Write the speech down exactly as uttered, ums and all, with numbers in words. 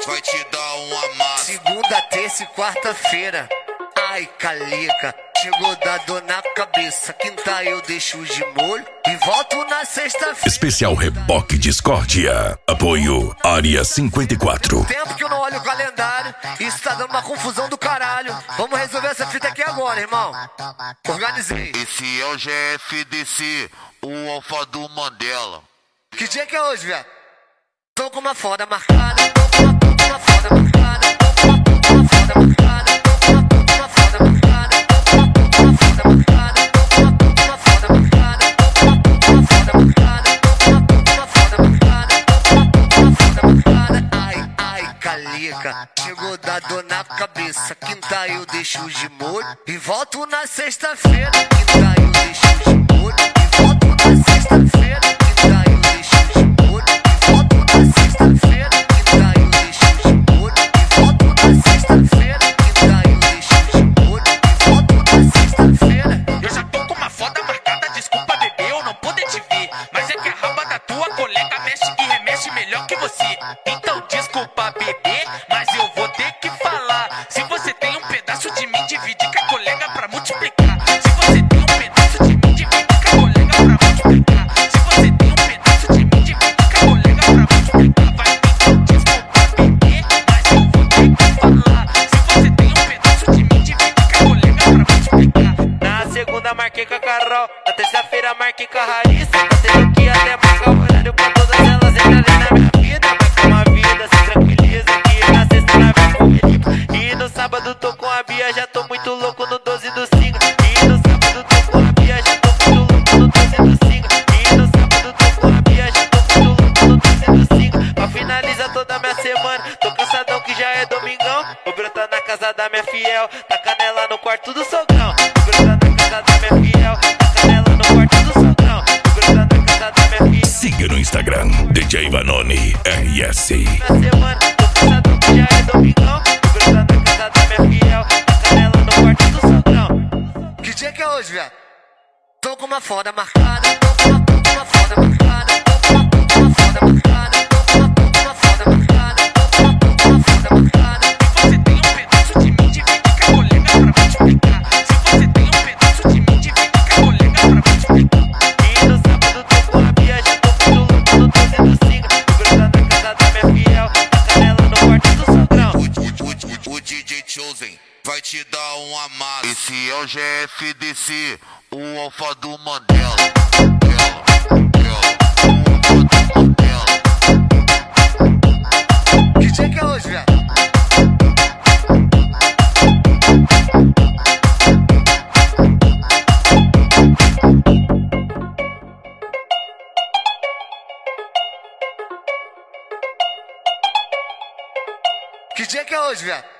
vai te dar um amasso. Segunda, terça e quarta-feira, ai calica, chegou da dor na cabeça. Quinta eu deixo de molho e volto na sexta-feira. Especial Reboque Discórdia. Apoio Área cinquenta e quatro. Tempo que eu não olho o calendário, isso tá dando uma confusão do caralho. Vamos resolver essa fita aqui agora, irmão. Organizei. Esse é o G F D C, o alfa do Mandela. Que dia que é hoje, velho? Tô com uma foda marcada, tô com uma, tô com uma foda marcada, tô com uma, tô com uma foda marcada, tô com uma, tô com uma foda marcada, tô com uma, tô com uma foda marcada, tô com uma, tô com uma foda marcada, tô com uma, tô com uma foda marcada, tô com uma, tô com uma foda marcada, tô com uma, tô com uma foda marcada. Ai, ai, calica, chegou da dor na cabeça. Quinta eu deixo de molho e volto na sexta-feira. Quinta eu deixo de molho e volto na sexta-feira. Quinta eu deixo de molho e volto na sexta-feira. Quinta eu deixo de molho e volto na sexta-feira. Quinta eu deixo de molho e volto na sexta-feira. Eu já tô com uma foda marcada, desculpa bebê, eu não poder te ver. Mas é que a raba da tua colega mexe e remexe melhor que você. Então desculpa bebê, mas eu vou ter que falar. Se você tem um pedaço de mim, divide com a colega pra multiplicar. Se você tem um pedaço de mim, divide com a colega pra multiplicar. Se você tem um pedaço de mim, divide com a colega pra multiplicar. Vai, então desculpa bebê, mas eu vou ter que falar. Se você tem um pedaço de mim, divide com a colega pra multiplicar. Na segunda marquei com a Carol, na terça-feira marquei com a Raíssa. Tá tendo que até marcar o horário pra todas elas entrarem na minha vida. Vai com uma vida, se tranquiliza que na sexta nós vem comigo. E no sábado tô com a Bia, já tô muito louco no doze do cinco. E no sábado tô com a Bia, já tô muito louco no doze do cinco. E no sábado tô com a Bia, já tô muito louco no doze do cinco. Pra finalizar toda a minha semana, tô cansadão que já é domingão. Vou brotar na casa da minha fiel, tá canela no quarto do sogrão. Vou brotar na casa da minha fiel, tá canela no quarto do sogrão. Vou brotar na casa da minha fiel. Siga no Instagram, D J Vanoni R S. Na semana, tô cansadão que já é domingão. Vou brotar na casa da minha fiel, tá canela no quarto do sogrão. Que dia que é hoje, velho? Tô com uma foda marcada, tô com uma, tô com uma foda marcada, tô com uma, tô com uma foda marcada, tô com uma, tô com uma foda marcada, tô com uma, tô com uma foda marcada. Se você tem um pedaço de mim, divide com a colega pra multiplicar. Se você tem um pedaço de mim, divide com a colega pra multiplicar. E no sábado tô com a Bia, já tô muito louco no doze do cinco. Vou brotar na casa da minha fiel, tá canela no quarto do sogrão. O, o, o, o D J Chosen vai te dar um amasso. Esse é o G F D C, o alfa do Mandela. Mandela, Mandela, o alfa do Mandela. Que dia que é hoje, velho? Que dia que é hoje, velho?